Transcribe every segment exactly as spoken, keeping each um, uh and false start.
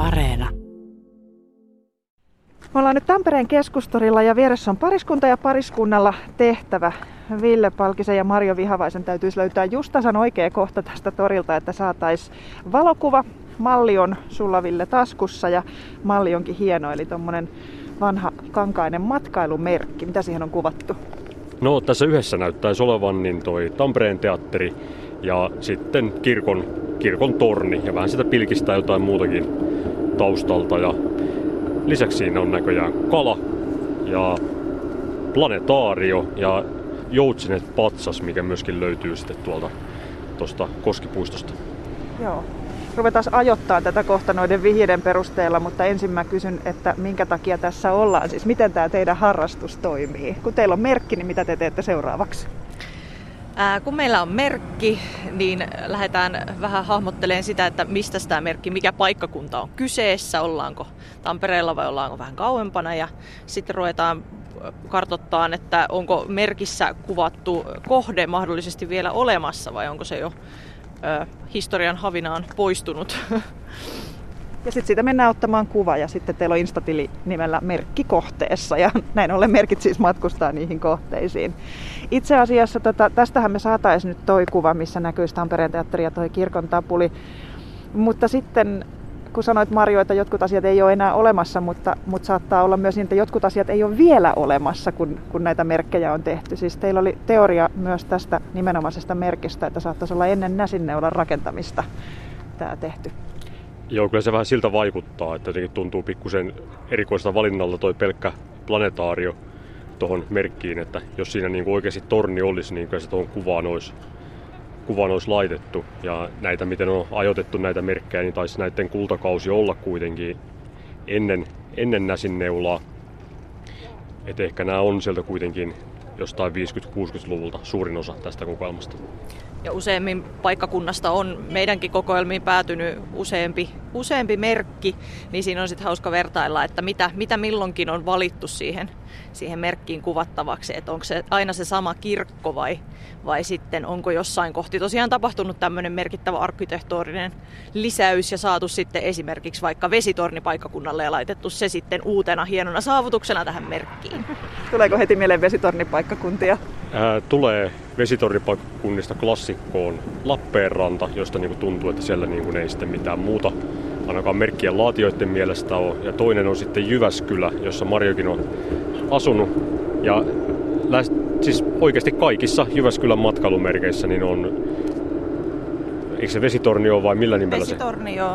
Areena. Me ollaan nyt Tampereen keskustorilla ja vieressä on pariskunta ja pariskunnalla tehtävä. Ville Palkisen ja Marjo Vihavaisen täytyisi löytää just tasan oikea kohta tästä torilta, että saataisiin valokuva. Malli on sulla, Ville, taskussa ja malli onkin hieno, eli tommonen vanha kankainen matkailumerkki. Mitä siihen on kuvattu? No tässä yhdessä näyttäisi olevan niin toi Tampereen teatteri ja sitten kirkon, kirkon torni ja vähän sitä pilkistää jotain muutakin taustalta. Ja lisäksi siinä on näköjään kala ja planetaario ja Joutsinet patsas, mikä myöskin löytyy sitten tuolta tuosta Koskipuistosta. Joo. Ruvetaan ajoittaa tätä kohta noiden vihjeiden perusteella, mutta ensin mä kysyn, että minkä takia tässä ollaan. Siis miten tämä teidän harrastus toimii? Kun teillä on merkki, niin mitä te teette seuraavaksi? Ää, kun meillä on merkki, niin lähdetään vähän hahmottelemaan sitä, että mistä tämä merkki, mikä paikkakunta on kyseessä, ollaanko Tampereella vai ollaanko vähän kauempana. Ja sitten ruvetaan kartoittaa, että onko merkissä kuvattu kohde mahdollisesti vielä olemassa vai onko se jo ö, historian havinaan poistunut. Ja sitten siitä mennään ottamaan kuva ja sitten teillä on Instatili nimellä merkki kohteessa ja näin ollen merkit siis matkustaa niihin kohteisiin. Itse asiassa tota, tästähän me saataisiin nyt toi kuva, missä näkyisi Tampereen teatteri ja toi kirkon tapuli, mutta sitten kun sanoit, Marjo, että jotkut asiat ei ole enää olemassa, mutta, mutta saattaa olla myös niin, että jotkut asiat ei ole vielä olemassa, kun, kun näitä merkkejä on tehty. Siis teillä oli teoria myös tästä nimenomaisesta merkistä, että saattaisi olla ennen Näsinneulan rakentamista tämä tehty. Joo, kyllä se vähän siltä vaikuttaa, että jotenkin tuntuu pikkusen erikoista valinnalla toi pelkkä planetaario tuohon merkkiin, että jos siinä niin kuin oikeasti torni olisi, niin kyllä se tuohon kuvaan olisi, kuvaan olisi laitettu. Ja näitä, miten on ajoitettu näitä merkkejä, niin taisi näiden kultakausi olla kuitenkin ennen, ennen Näsinneulaa. Että ehkä nämä on sieltä kuitenkin jostain viisikymmentä-kuusikymmentäluvulta suurin osa tästä kokoelmasta. Ja useammin paikkakunnasta on meidänkin kokoelmiin päätynyt useampi, useampi merkki, niin siinä on sitten hauska vertailla, että mitä, mitä milloinkin on valittu siihen, siihen merkkiin kuvattavaksi. Että onko se aina se sama kirkko vai, vai sitten onko jossain kohti tosiaan tapahtunut tämmöinen merkittävä arkkitehtuurinen lisäys ja saatu sitten esimerkiksi vaikka vesitorni paikkakunnalle ja laitettu se sitten uutena hienona saavutuksena tähän merkkiin. Tuleeko heti mieleen vesitornipaikkakuntia? Ää, tulee vesitornipaikkakunnista klassikkoon Lappeenranta, josta niinku tuntuu, että siellä niinku ei sitten mitään muuta ainakaan merkkien laatioiden mielestä ole. Ja toinen on sitten Jyväskylä, jossa Marjokin on asunut. Ja lähes, siis oikeasti kaikissa Jyväskylän matkailumerkeissä niin on, eikö se vesitorni ole vai millä nimellä se? Vesitorni, joo.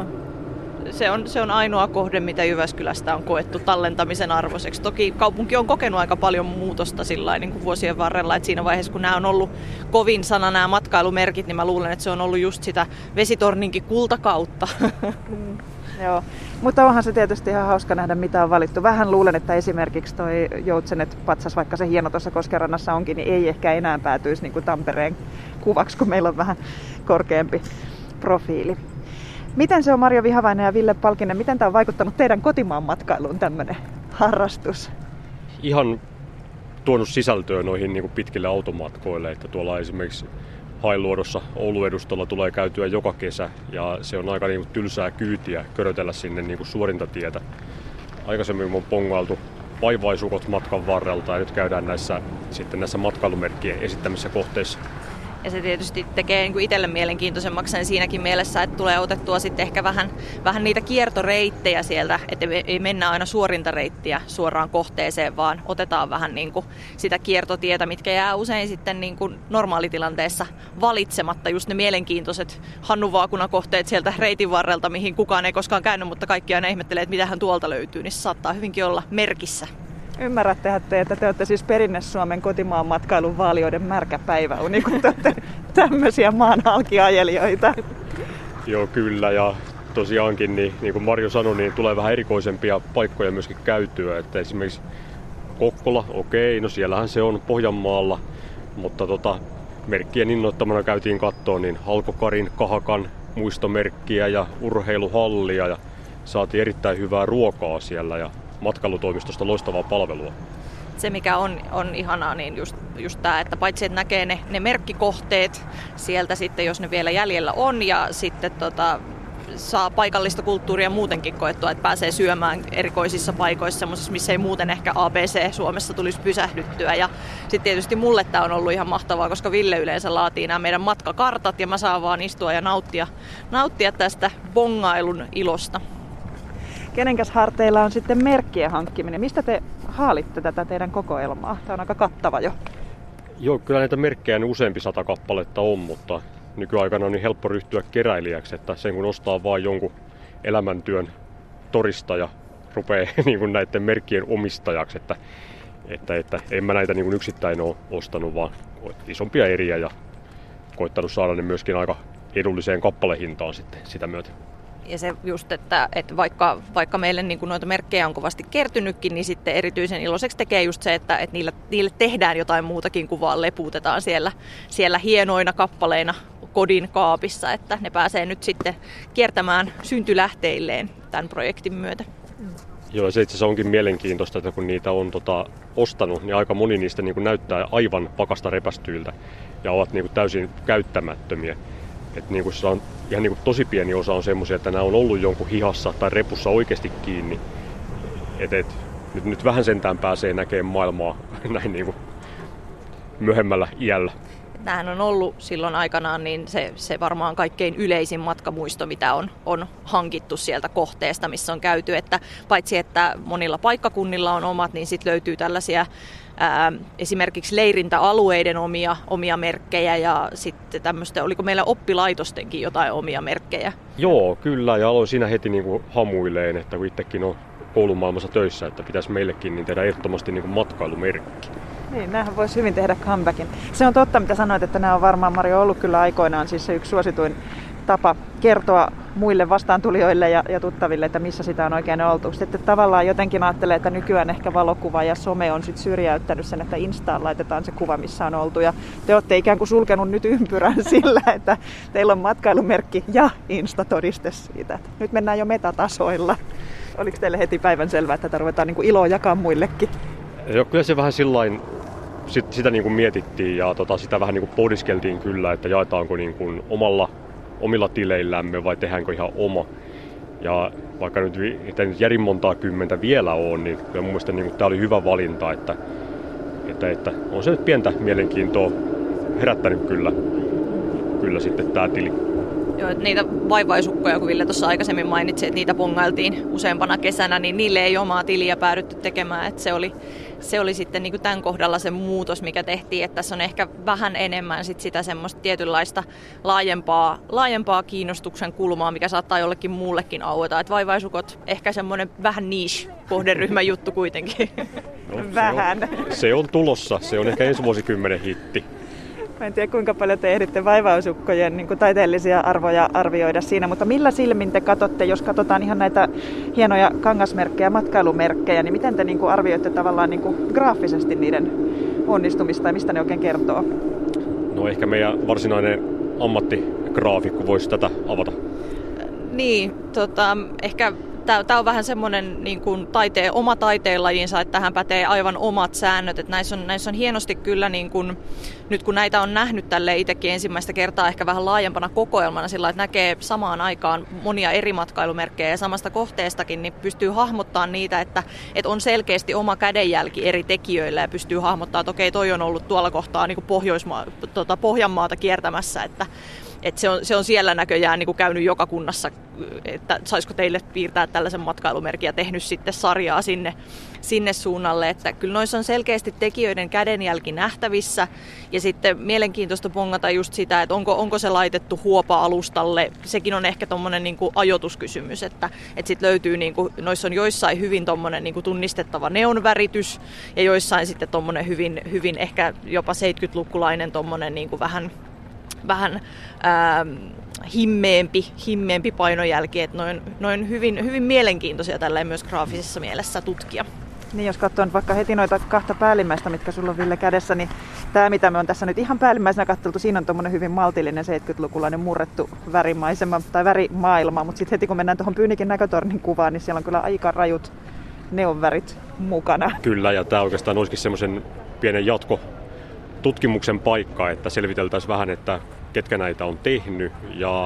Se on, se on ainoa kohde, mitä Jyväskylästä on koettu tallentamisen arvoiseksi. Toki kaupunki on kokenut aika paljon muutosta sillain, niin kuin vuosien varrella. Että siinä vaiheessa, kun nämä on ollut kovin sana nämä matkailumerkit, niin mä luulen, että se on ollut just sitä vesitorninkin kultakautta. Mm, joo, mutta onhan se tietysti ihan hauska nähdä, mitä on valittu. Vähän luulen, että esimerkiksi toi Joutsenet patsas, vaikka se hieno tuossa Koskenrannassa onkin, niin ei ehkä enää päätyisi niin kuin Tampereen kuvaksi, kun meillä on vähän korkeampi profiili. Miten se on, Marjo Vihavainen ja Ville Palkinen, miten tämä on vaikuttanut teidän kotimaan matkailuun tämmöinen harrastus? Ihan tuonut sisältöä noihin niin kuin pitkille automatkoille, että tuolla esimerkiksi Hailuodossa Oulun edustalla tulee käytyä joka kesä ja se on aika niin kuin tylsää kyytiä körötellä sinne niin kuin suorintatietä. Aikaisemmin on pongailtu vaivaisukot matkan varrelta ja nyt käydään näissä, sitten näissä matkailumerkkien esittämissä kohteissa. Ja se tietysti tekee niin kuin itselle mielenkiintoisemmaksi siinäkin mielessä, että tulee otettua sitten ehkä vähän, vähän niitä kiertoreittejä sieltä, että ei mennä aina suorinta reittiä suoraan kohteeseen, vaan otetaan vähän niin kuin sitä kiertotietä, mitkä jää usein sitten niin kuin normaalitilanteessa valitsematta. Just ne mielenkiintoiset hannunvaakunakohteet sieltä reitin varrelta, mihin kukaan ei koskaan käynyt, mutta kaikki aina ihmettelee, että mitähän tuolta löytyy, niin se saattaa hyvinkin olla merkissä. Ymmärrättehän te, että te olette siis Perinne-Suomen kotimaan matkailun vaalioiden märkä päiväuni, kun te olette tämmöisiä maanhalkiajelijoita. Joo, kyllä. Ja tosiaankin, niin, niin kuin Marjo sanoi, niin tulee vähän erikoisempia paikkoja myöskin käytyä. Että esimerkiksi Kokkola, okei, no siellähän se on Pohjanmaalla, mutta tota, merkkien innoittamana käytiin katsoa niin Halkokarin, Kahakan muistomerkkiä ja urheiluhallia ja saatiin erittäin hyvää ruokaa siellä ja matkailutoimistosta loistavaa palvelua. Se mikä on, on ihanaa, niin just, just tämä, että paitsi että näkee ne, ne merkkikohteet sieltä sitten, jos ne vielä jäljellä on, ja sitten tota, saa paikallista kulttuuria muutenkin koettua, että pääsee syömään erikoisissa paikoissa, semmoisissa, missä ei muuten ehkä A B C Suomessa tulisi pysähdyttyä. Ja sitten tietysti mulle tämä on ollut ihan mahtavaa, koska Ville yleensä laatii nämä meidän matkakartat ja mä saan vaan istua ja nauttia, nauttia tästä bongailun ilosta. Kenenkäs harteilla on sitten merkkien hankkiminen? Mistä te haalitte tätä teidän kokoelmaa? Tämä on aika kattava jo. Joo, kyllä näitä merkkejä niin useampi sata kappaletta on, mutta nykyaikana on niin helppo ryhtyä keräilijäksi, että sen kun ostaa vaan jonkun elämäntyön todistaja, rupeaa niin kuin näiden merkkien omistajaksi, että, että, että en mä näitä niin kuin yksittäin ole ostanut, vaan isompia eriä ja koittanut saada ne myöskin aika edulliseen kappalehintaan sitten sitä myötä. Ja se just, että, että vaikka, vaikka meille niin kuin noita merkkejä on kovasti kertynytkin, niin sitten erityisen iloiseksi tekee just se, että, että niille, niille tehdään jotain muutakin kuin vaan lepuutetaan siellä, siellä hienoina kappaleina kodin kaapissa, että ne pääsee nyt sitten kiertämään syntylähteilleen tämän projektin myötä. Joo, se itse asiassa onkin mielenkiintoista, että kun niitä on tota, ostanut, niin aika moni niistä niin kuin näyttää aivan pakasta repästyiltä ja ovat niin kuin täysin käyttämättömiä. Että niin kuin se on ihan niin kuin tosi pieni osa on semmoisia, että nämä on ollut jonkun hihassa tai repussa oikeasti kiinni. Et, et, nyt, nyt vähän sentään pääsee näkemään maailmaa näin niin kuin myöhemmällä iällä. Nämähän on ollut silloin aikanaan niin se, se varmaan kaikkein yleisin matkamuisto, mitä on, on hankittu sieltä kohteesta, missä on käyty. Että paitsi että monilla paikkakunnilla on omat, niin sitten löytyy tällaisia ää, esimerkiksi leirintäalueiden omia, omia merkkejä ja sitten tämmöistä, oliko meillä oppilaitostenkin jotain omia merkkejä? Joo, kyllä, ja aloin siinä heti niin kuin hamuileen, että kun itsekin on koulumaailmassa töissä, että pitäisi meillekin niin tehdä ehdottomasti niin kuin matkailumerkki. Niin, näähän voisi hyvin tehdä comebackin. Se on totta, mitä sanoit, että nämä on varmaan, Mario, ollut kyllä aikoinaan siis se yksi suosituin tapa kertoa muille vastaantulijoille ja, ja tuttaville, että missä sitä on oikein oltu. Sitten tavallaan jotenkin ajattelee, että nykyään ehkä valokuva ja some on sit syrjäyttänyt sen, että Instaan laitetaan se kuva, missä on oltu. Ja te olette ikään kuin sulkenut nyt ympyrän sillä, että teillä on matkailumerkki ja Insta-todiste siitä. Nyt mennään jo metatasoilla. Oliko teille heti päivänselvää, että tätä ruvetaan niin kuin iloa jakaa muillekin? Joo, kyllä se vähän sillain, sit, sitä niin kuin mietittiin ja tota, sitä vähän niin kuin pohdiskeltiin kyllä, että jaetaanko niin kuin omalla, omilla tileillämme vai tehdäänkö ihan oma. Ja vaikka nyt, että nyt järin montaa kymmentä vielä on, niin kyllä mun mielestä niin kuin tämä oli hyvä valinta, että, että, että on se nyt pientä mielenkiintoa herättänyt kyllä, kyllä sitten tämä tili. Joo, että niitä vaivaisukkoja, kun Ville tuossa aikaisemmin mainitsi, että niitä pongailtiin useampana kesänä, niin niille ei omaa tiliä päädytty tekemään. Että se oli, se oli sitten niin kuin tämän kohdalla se muutos, mikä tehtiin, että tässä on ehkä vähän enemmän sit sitä semmoista tietynlaista laajempaa, laajempaa kiinnostuksen kulmaa, mikä saattaa jollekin muullekin aueta. Että vaivaisukot ehkä semmoinen vähän niche-kohderyhmän juttu kuitenkin. No, vähän. Se on, se on tulossa, se on ehkä ensi vuosikymmenen hitti. Mä en tiedä, kuinka paljon te ehditte vaivausukkojen niin kuin taiteellisia arvoja arvioida siinä, mutta millä silmin te katsotte, jos katsotaan ihan näitä hienoja kangasmerkkejä, matkailumerkkejä, niin miten te niin kuin arvioitte tavallaan niin kuin graafisesti niiden onnistumista ja mistä ne oikein kertoo? No ehkä meidän varsinainen ammattigraafikko voisi tätä avata. Niin, tota, ehkä tämä on vähän semmoinen niin kuin taiteen, oma taiteenlajinsa, että tähän pätee aivan omat säännöt. Että näissä, on, näissä on hienosti kyllä, niin kuin, nyt kun näitä on nähnyt tälle itsekin ensimmäistä kertaa ehkä vähän laajempana kokoelmana sillä, että näkee samaan aikaan monia eri matkailumerkkejä ja samasta kohteestakin, niin pystyy hahmottamaan niitä, että, että on selkeästi oma kädenjälki eri tekijöillä ja pystyy hahmottamaan, että okei, toi on ollut tuolla kohtaa niin kuin Pohjoismaa, tota, Pohjanmaata kiertämässä, että Et se, on, se on siellä näköjään niin kuin käynyt joka kunnassa, että saisiko teille piirtää tällaisen matkailumerkin ja tehnyt sitten sarjaa sinne, sinne suunnalle. Että kyllä noissa on selkeästi tekijöiden kädenjälki nähtävissä ja sitten mielenkiintoista pongata just sitä, että onko, onko se laitettu huopa-alustalle. Sekin on ehkä tommoinen niin kuin ajoituskysymys, että, että sitten löytyy, niin kuin, noissa on joissain hyvin tommoinen niin kuin tunnistettava neonväritys ja joissain sitten tommoinen hyvin, hyvin ehkä jopa seitsemänkymmentälukulainen tommoinen niin kuin vähän vähän ää, himmeempi, himmeempi painojälki, että noin, noin hyvin, hyvin mielenkiintoisia tälleen myös graafisessa mielessä tutkia. Niin, jos katsoo vaikka heti noita kahta päällimmäistä, mitkä sulla on, Ville, kädessä, niin tämä, mitä me on tässä nyt ihan päällimmäisenä katseltu, siinä on tuommoinen hyvin maltillinen seitsemänkymmentälukulainen murrettu värimaisema tai värimaailma, mutta sitten heti kun mennään tuohon Pyynikin näkötornin kuvaan, niin siellä on kyllä aika rajut neonvärit mukana. Kyllä, ja tämä oikeastaan olisikin semmoisen pienen jatko tutkimuksen paikka, että selviteltäisiin vähän, että ketkä näitä on tehnyt ja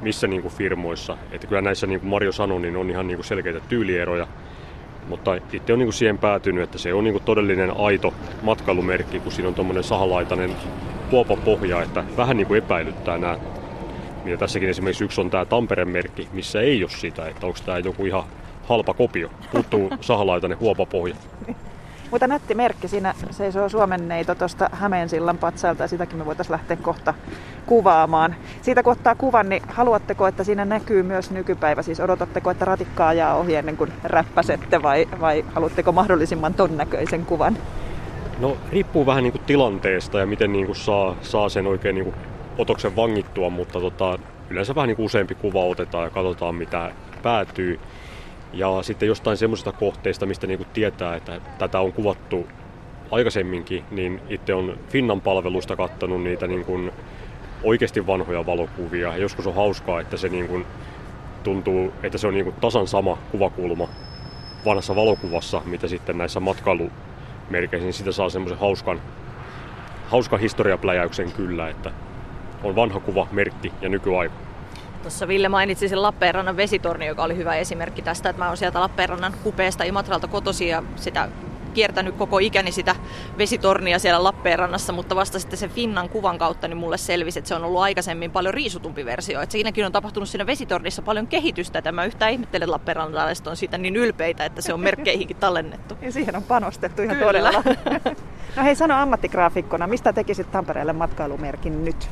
missä niin kuin firmoissa. Että kyllä näissä, niin kuin Marjo sanoi, niin on ihan niin kuin selkeitä tyylieroja. Mutta itse on niin kuin siihen päätynyt, että se on niin kuin todellinen aito matkailumerkki, kun siinä on tuommoinen sahalaitainen huopapohja, että vähän niin kuin epäilyttää nämä. Ja tässäkin esimerkiksi yksi on tämä Tampereen merkki, missä ei ole sitä, että onko tämä joku ihan halpa kopio. Puuttuu sahalaitainen huopapohja. Mutta nätti merkki, siinä seisoo Suomen neito tuosta Hämeensillan patsailta ja sitäkin me voitaisiin lähteä kohta kuvaamaan. Siitä kun ottaa kuvan, niin haluatteko, että siinä näkyy myös nykypäivä? Siis odotatteko, että ratikka ajaa ohi ennen kuin räppäsette vai, vai haluatteko mahdollisimman ton näköisen kuvan? No riippuu vähän niin kuin tilanteesta ja miten niin kuin saa, saa sen oikein niin kuin otoksen vangittua, mutta tota, yleensä vähän niin kuin useampi kuva otetaan ja katsotaan mitä päätyy. Ja sitten jostain semmoisista kohteista, mistä niinku tietää, että tätä on kuvattu aikaisemminkin, niin itse on Finnan palvelusta katsonut niitä niinku oikeasti vanhoja valokuvia. Ja joskus on hauskaa, että se niinku tuntuu, että se on niinku tasan sama kuvakulma vanhassa valokuvassa, mitä sitten näissä matkailumerkeissä, niin sitä saa semmoisen hauskan, hauskan historiapläjäyksen kyllä, että on vanha kuva, merkki ja nykyaika. Tuossa Ville mainitsi sen Lappeenrannan vesitorni, joka oli hyvä esimerkki tästä, että mä oon sieltä Lappeenrannan kupeesta Imatralta kotoisin ja sitä kiertänyt koko ikäni sitä vesitornia siellä Lappeenrannassa, mutta vasta sitten sen Finnan kuvan kautta niin mulle selvisi, että se on ollut aikaisemmin paljon riisutumpi versio. Että siinäkin on tapahtunut siinä vesitornissa paljon kehitystä, että mä yhtään ihmettelen, että lappeenrannalaiset on siitä niin ylpeitä, että se on merkkeihinkin tallennettu. Ja siihen on panostettu ihan Kyllä. todella. No hei, sano ammattigraafikkona, mistä tekisit Tampereelle matkailumerkin nyt?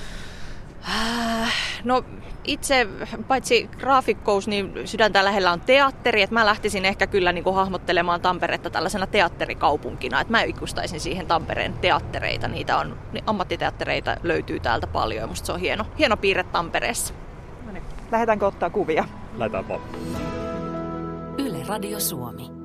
No itse paitsi graafikkous, niin sydäntä lähellä on teatteri, että mä lähtisin ehkä kyllä niin kuin hahmottelemaan Tamperetta tällaisena teatterikaupunkina, että mä ikustaisin siihen Tampereen teattereita, niitä on, niin ammattiteattereita löytyy täältä paljon ja musta se on hieno, hieno piirre Tampereessa. No niin, lähdetäänkö ottaa kuvia? Lähdetään vaan. Yle Radio Suomi.